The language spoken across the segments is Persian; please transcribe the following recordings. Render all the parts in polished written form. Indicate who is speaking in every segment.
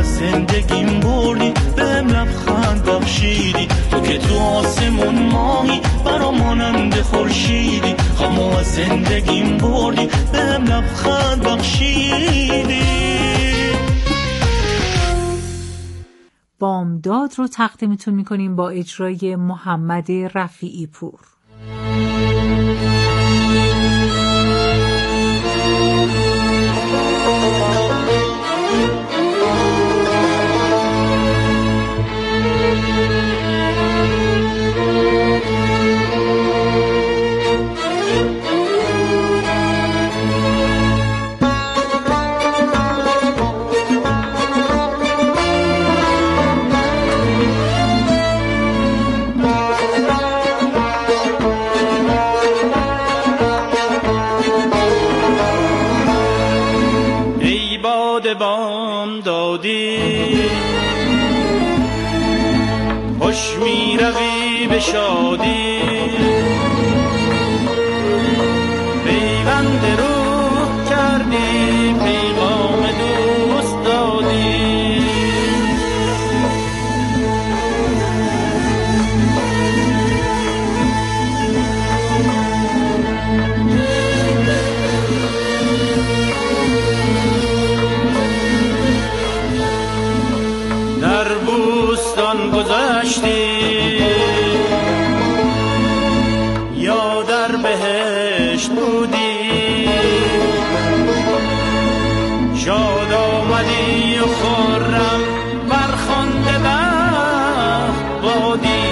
Speaker 1: از زندگیم بردی، بهم لبخند بخشیدی، تو که تو آسمون ماهی برا مانند خورشیدی. غمو از زندگیم بردی، بهم لبخند بخشیدی.
Speaker 2: بامداد رو تقدیمتون میکنیم با اجرای محمد رفیعی پور.
Speaker 1: بام دادی خوش می روی به شادی، پیوند روح کردی پیغام دوست دادی. گذشتی یا در بهشت بودی، شاد آمدی و خرم برخوانده بخت بادی.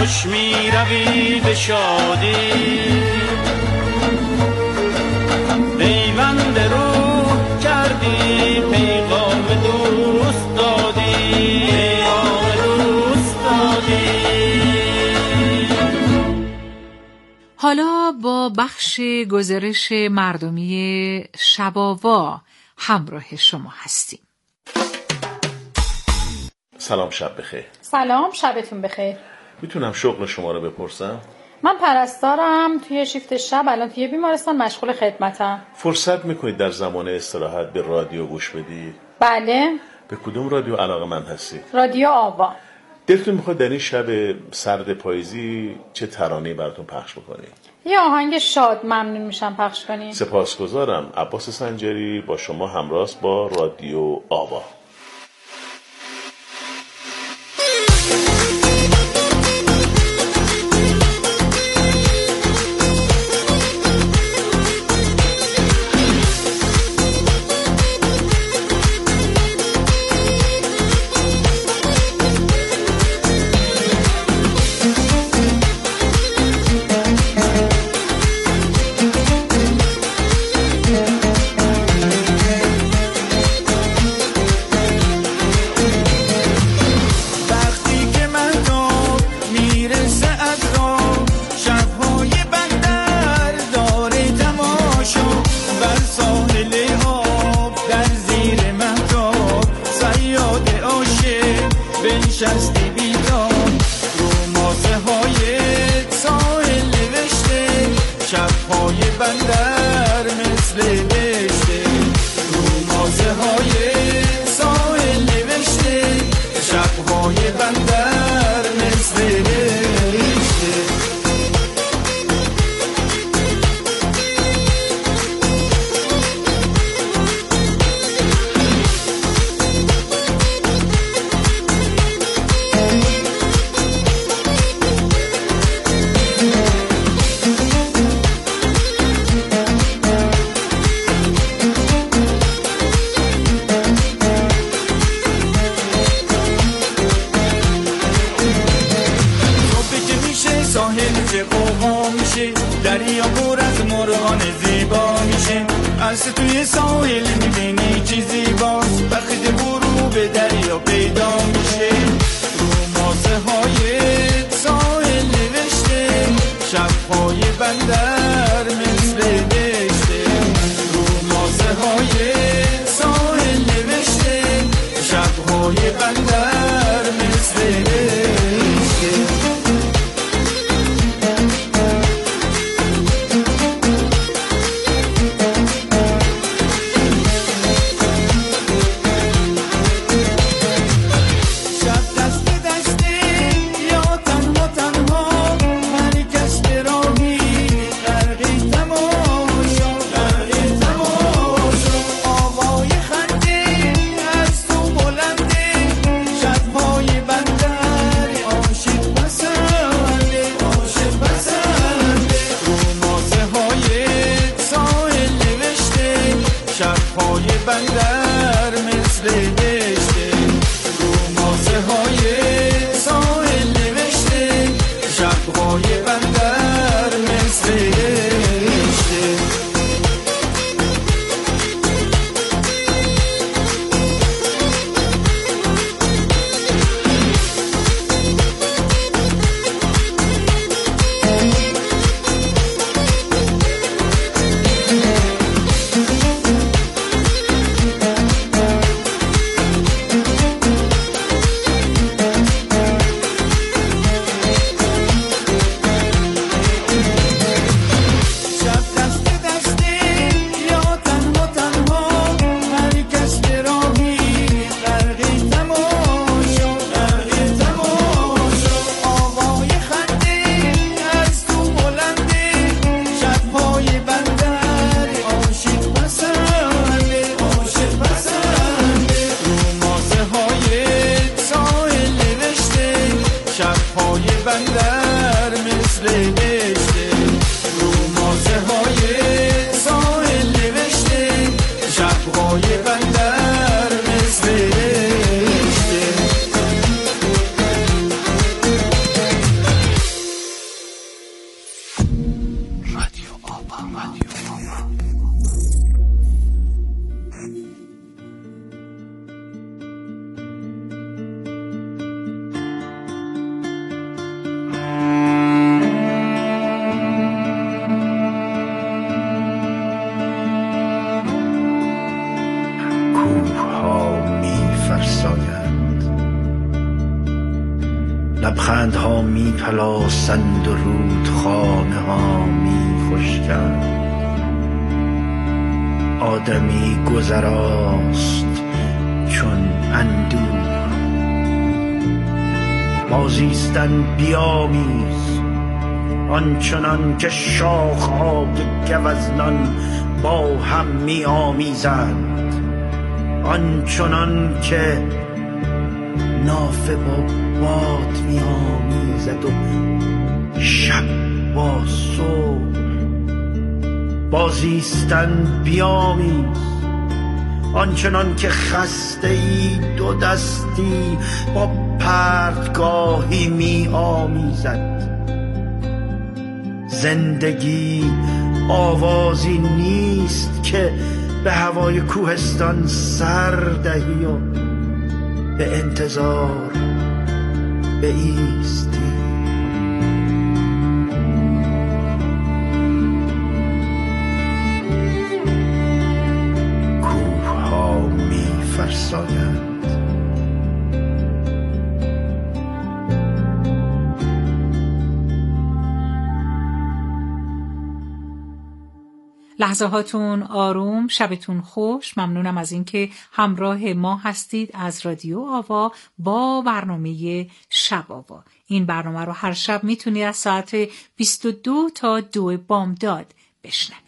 Speaker 1: خوش می روی به شادی پیوند روح کردی پیغام دوست دادی
Speaker 2: حالا با بخش گزارش مردمی شب‌آوا همراه شما هستیم.
Speaker 3: سلام، شب بخیر.
Speaker 4: سلام، شبتون بخیر.
Speaker 3: میتونم شغل شما رو بپرسم؟
Speaker 4: من پرستارم توی شیفت شب، الان توی بیمارستان مشغول خدمتم.
Speaker 3: فرصت میکنید در زمان استراحت به رادیو گوش بدید؟
Speaker 4: بله.
Speaker 3: به کدوم رادیو علاقه‌مند هستید؟
Speaker 4: رادیو آوا.
Speaker 3: دلتون میخواد در این شب سرد پاییزی چه ترانه‌ای براتون پخش بکنید؟
Speaker 4: یه آهنگ شاد ممنون میشم پخش کنیم.
Speaker 3: سپاسگزارم. عباس سنجری با شما همراه با رادیو آوا.
Speaker 1: دریا پر از مرغان زیبا میشه، از توی ساحل میبینی چی زیباست، وقتی برو به دریا پیدا میشه. رو ماسه های ساحل نوشته، شبهای بندر مثل بهشته. رو ماسه های ساحل نوشته، شبهای بندر مثل بهشته.
Speaker 5: بندها می پلاسند و رودخانه ها می خشکند. آدمی گذراست چون اندوه، بازیستن بیامیز آنچنان که شاخهای گوزنان با هم می آمیزند، آنچنان که نافه با باد می آمیزد و شب با صبح. بازیستن بیامیز آنچنان که خسته ای دو دستی با پرتگاهی می آمیزد. زندگی آوازی نیست که به هوای کوهستان سر دهی و به انتظار بایستی. کوه ها می فرسایند.
Speaker 2: لحظه هاتون آروم، شبتون خوش. ممنونم از اینکه همراه ما هستید از رادیو آوا با برنامه شب آوا. این برنامه رو هر شب میتونید از ساعت 22 تا 2 بامداد بشنوید.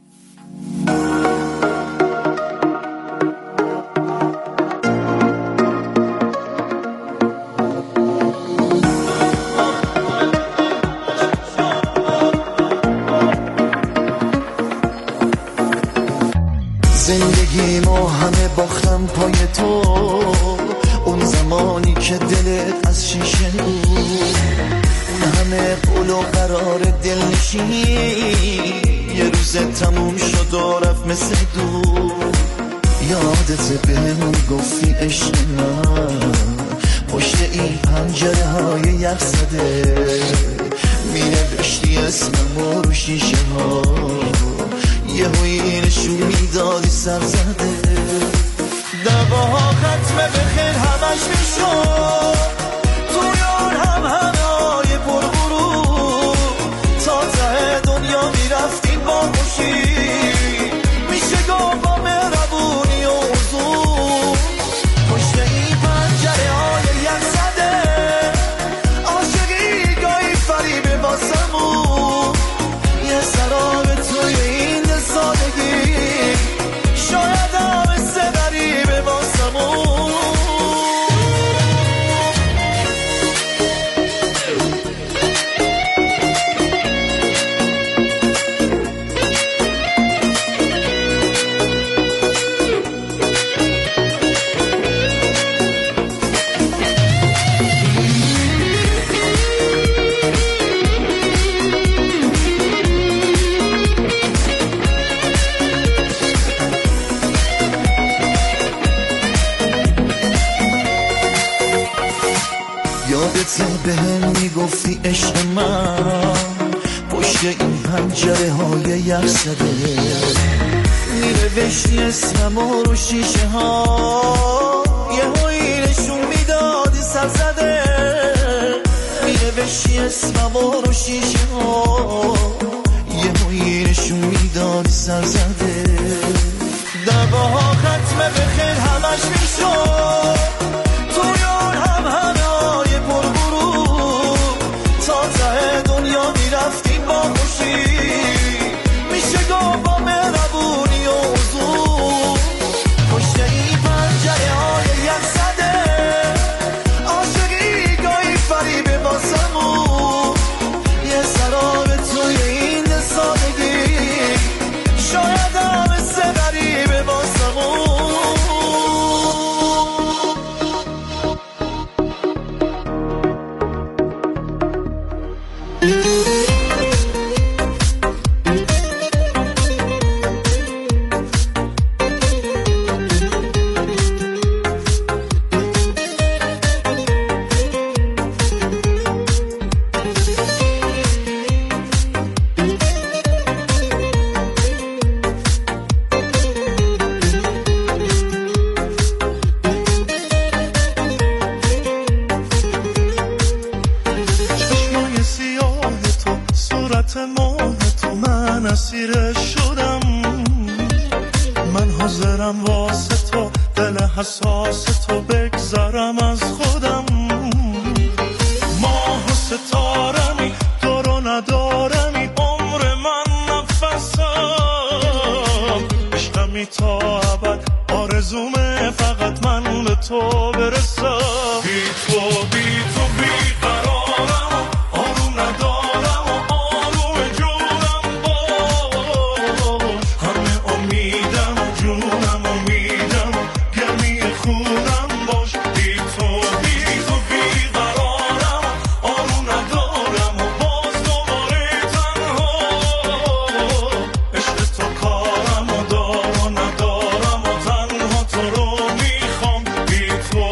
Speaker 6: زندگیمو همه باختم پای تو، اون زمانی که دلت از شیشه بود، اون همه قول و قرار دلنشینی یه روز تموم شد و رفت مثل دود. یادت بهم گفتی عشق من پشت این پنجره های یخ زده، می نوشتی اسممو رو شیشه ها، یه هوی نشون میدادی سر زده. دواها ختمه به خیل همش میشد، تویان همه های پرغرور، تا ته دنیا میرفتیم با خوشی، میشه گفت با مهربونی و حضور. پشت این پنجره های یخ زده، عاشقی گاهی فریبه واسمون، یه سراب توی این سادگی، شاید هم سدری به واسمون. یادت بهم میگفتی عشق من پشت این پنجره های یخ زده، می‌نوشتی اسممو رو شیشه ها، یه هایی نشون میدادی سر زده، می‌نوشتی اسممو رو شیشه ها، یه هایی نشون میدادی سر زده. دواها ختمه به خیل همش میشد، تویان همه های پرغرور، تا ته دنیا میرفتیم با خوشی، میشه گفت با مهربونی و حضور. پشت این پنجره های یخ زده، عاشقی گاهی فریبه واسمون، یه سراب توی این سادگی، شاید هم سدری به واسمون. وسط موه تو من اسیرش شدم، من حاضرم واسه تو دل حساس تو بگذارم از خودم. ماه و ستارمی دورو ندارمی، عمر من نفسم، عشقمی تا ابد آرزومه فقط من به تو برسم. بی تو بی قرارم، آروم ندارم و آروم جونم باش، همه امیدم و جونم امیدم و گرمی خونم باش. بی تو بی قرارم، آروم ندارم و باز دوباره تنها، عشق تو کارم و دار و ندارم و تنها تو رو میخوام. بی تو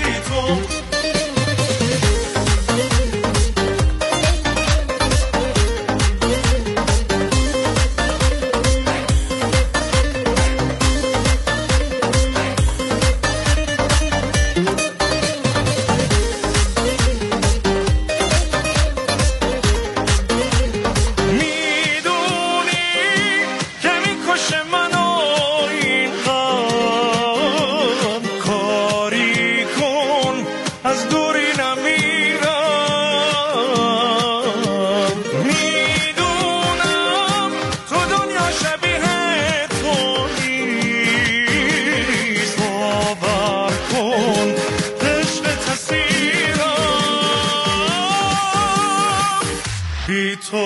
Speaker 6: میدونی که میکشه منو این غم، کاری کن از دوری نمیرم. میدونم تو دنیا شبیه تو نیست، باور کن عشق تسیرم. بی تو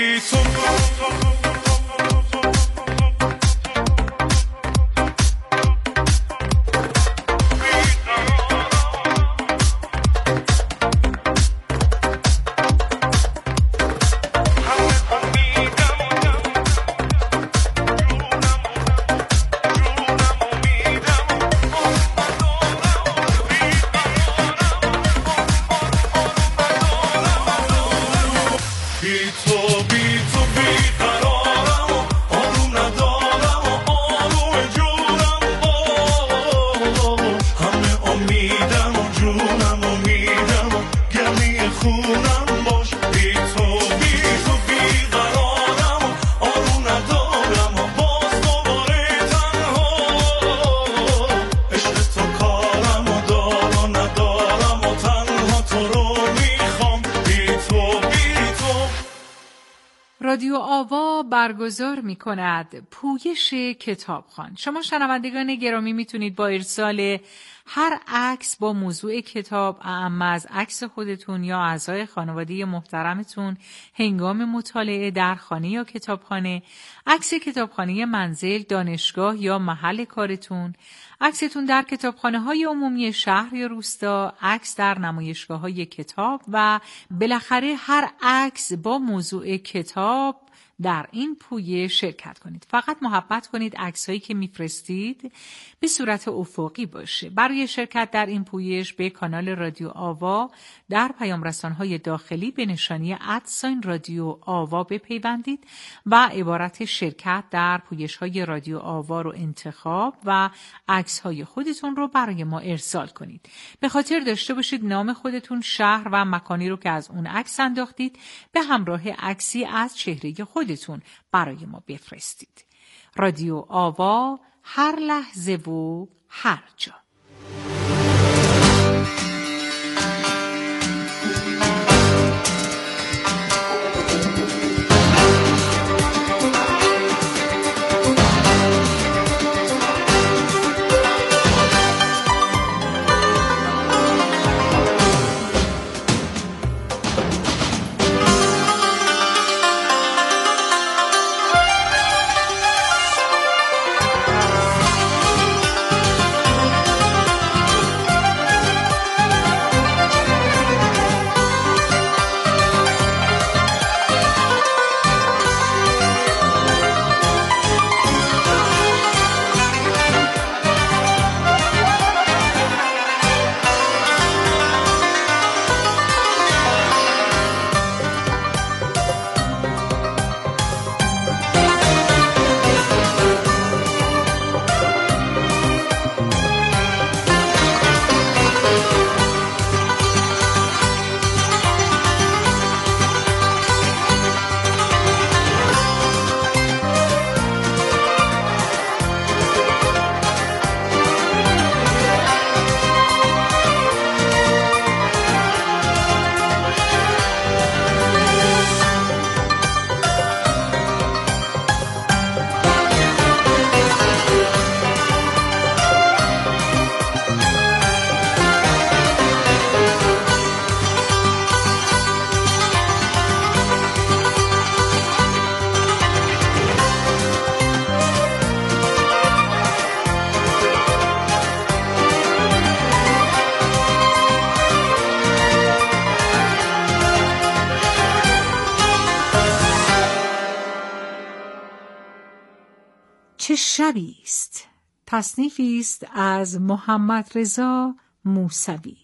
Speaker 2: رادیو آوا برگزار می کند پویش کتابخوان. شما شنوندگان گرامی میتونید با ارسال هر عکس با موضوع کتاب، اعم از عکس خودتون یا اعضای خانواده محترمتون هنگام مطالعه در خانه یا کتابخانه، عکس کتابخانه منزل، دانشگاه یا محل کارتون، عکستون در کتابخانه‌های عمومی شهر یا روستا، عکس در نمایشگاه‌های کتاب و بالاخره هر عکس با موضوع کتاب در این پویه شرکت کنید. فقط محبت کنید عکسایی که میفرستید به صورت افقی باشه. برای شرکت در این پویش به کانال رادیو آوا در پیام رسان‌های داخلی به نشانی @رادیو آوا بپیوندید و عبارت شرکت در پویش‌های رادیو آوا رو انتخاب و عکس‌های خودتون رو برای ما ارسال کنید. به خاطر داشته باشید نام خودتون، شهر و مکانی رو که از اون عکس انداختید به همراه عکسی از چهره خودتون برای ما بفرستید. رادیو آوا، هر لحظه و هر جا. چه شبی است، تصنیفی است از محمد رضا موسوی.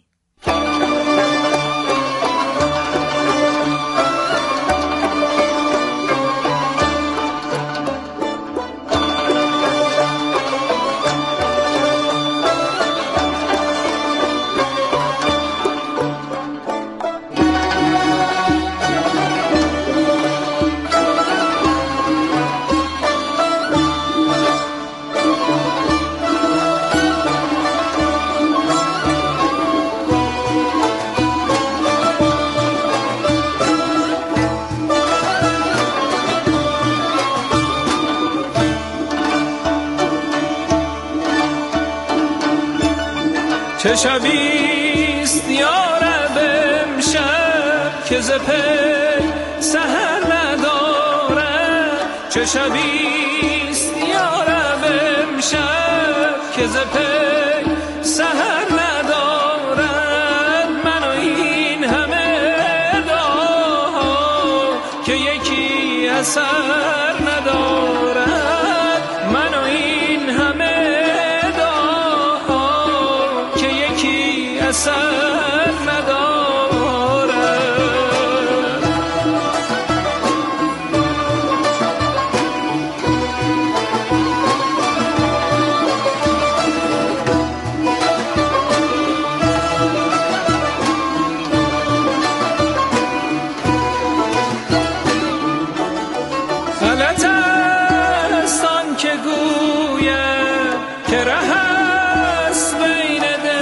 Speaker 7: چه شبیست یارب امشب که ز پی سحر ندارد. چه شبیست یارب امشب که ز پی سحر ندارد. من و این همه داها که یکی اثر ندارد. من و این همه اثر ندارد. غلط است آن که گوید که ره است بین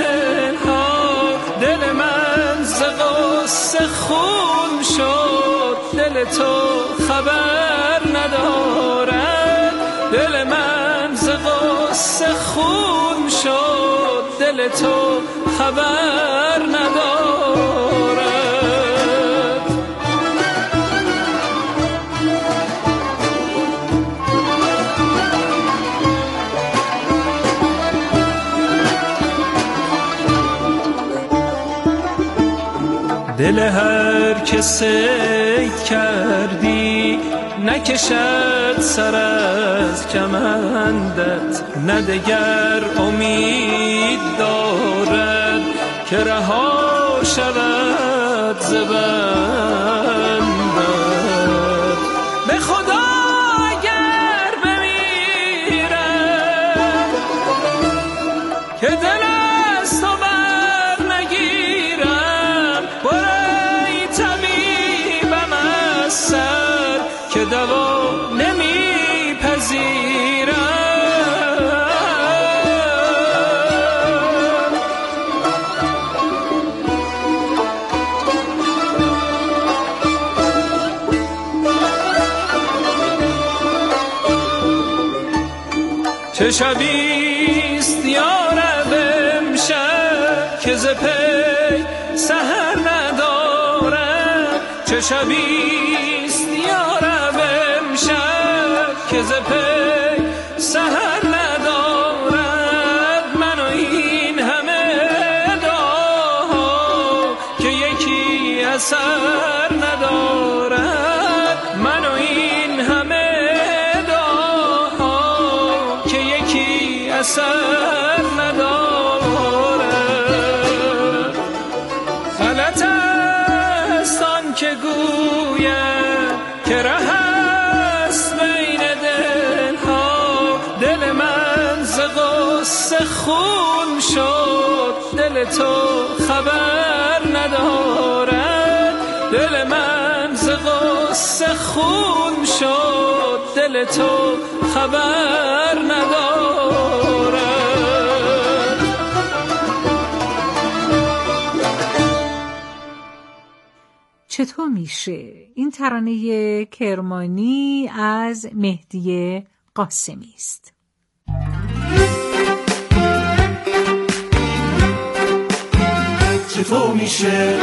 Speaker 7: دل من ز غصه خون شد. دل تو خبر ندارد. دل من ز غصه خون شد. دل تو خبر ندارد. دل هر که صید کردی نکشد سر از کمندت. نه دگر امید دارد که رها شود ز بندت. به خدا اگر بمیرم که دل از تو بر نگیرم. برای طبیبم از سر که دوا نمیپذیرم. چه شبیست یارب امشب که ز پی سحر ندارم. چه شبیست یارب امشب که ز پی سحر ندارد. من و این همه داها که یکی اثر ندارد. من و این همه داها که یکی اثر ندارد. غلط است آن که گوید که ره است بین دلها. دل من ز غصه خون شد. دل تو خبر ندارد. دل من ز غصه خون شد. دل تو خبر ندارد.
Speaker 2: چطور میشه؟ این ترانه کرمانی از مهدی قاسمی است.
Speaker 1: چطور میشه؟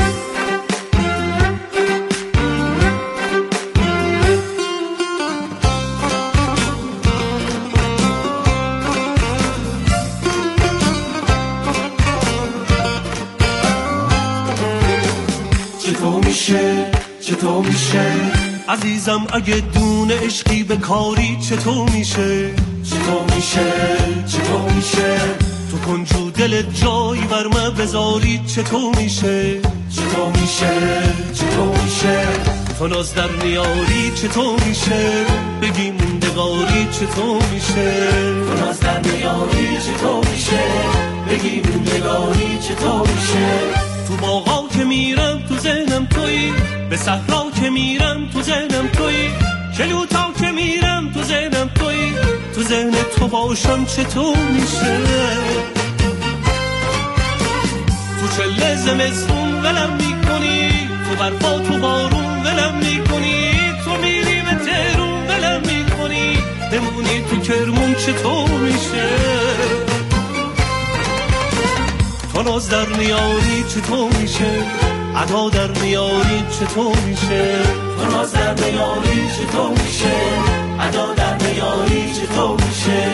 Speaker 1: چطور میشه عزیزم اگه دونه عشقی به کاری چطور میشه؟ چطور میشه چطور میشه تو کنجو دلت جای برمه بذاری چطور میشه چطور میشه چطور میشه تو ناز در نیاری چطور میشه بگی موندگاری چطور میشه تو ناز در نیاری چطور میشه بگی موندگاری چطور میشه تو باغا که میرم تو ذهنم تویی به صحرا که میرم تو ذهنم تویی کلوتا که میرم تو ذهنم تویی تو ذهن تو باشم چطور میشه تو چله زمستون ولم میکنی تو برفا تو بارون ولم میکنی تو میری به تهرون ولم میکنی بمونی تو کرمون چطور میشه تو ناز در نیاری چطور میشه ادا در نیاری چطور میشه تو ناز در نیاری چطور میشه ادا در نیاری چطور میشه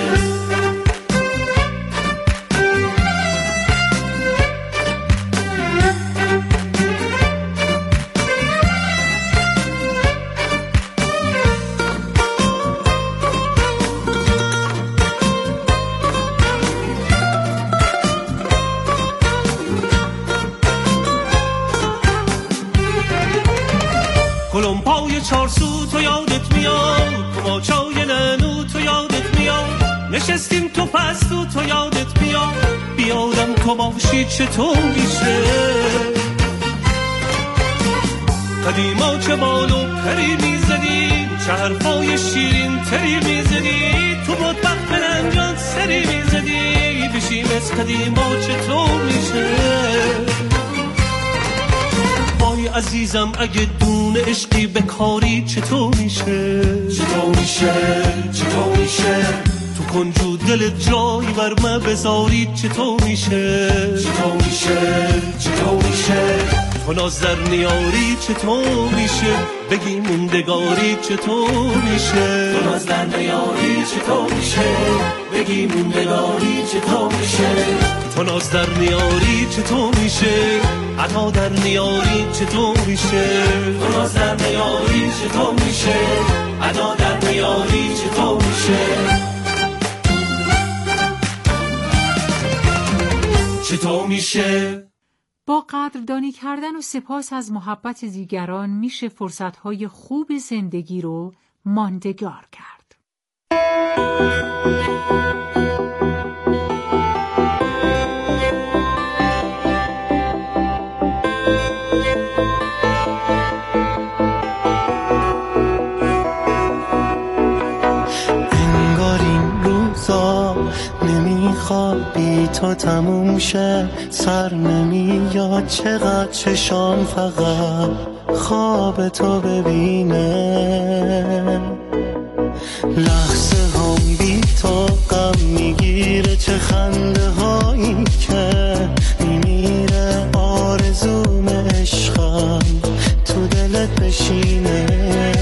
Speaker 1: کلمپای چارسو تو یادت میاد کماچای ننو تو یادت میاد نشستیم تو پستو تو یادت میاد بیادم تو باشی چطور میشه قدیما چه بالو پری میزدی چه حرفای شیرین تری میزدی تو بدبخت بلنجان سری میزدی بشیم از قدیما چطور میشه وای عزیزم اگه دون عشقی به کاری چطور میشه چطور میشه چطور میشه تو کنجو دلت جای برمه بذاری چطور میشه چطور میشه چطور میشه تو ناز در نیاری چطور میشه بگی موندگاری چطور میشه تو ناز در نیاری چطور میشه بگی موندگاری چطور میشه تو ناز در نیاری چطور میشه عطا در نیاری چطور میشه تو ناز در نیاری چطور میشه عطا در نیاری چطور میشه چطور میشه
Speaker 2: با قدردانی کردن و سپاس از محبت دیگران میشه فرصتهای خوب زندگی رو ماندگار کرد.
Speaker 6: انگار این روزا نمیخواد بی تو تموم شه سر نمیاد چقدر چشام فقط خواب تو ببینه لحظه هم بی تو غم میگیره چه خنده هایی که میمیره آرزوم عشقم تو دلت بشینه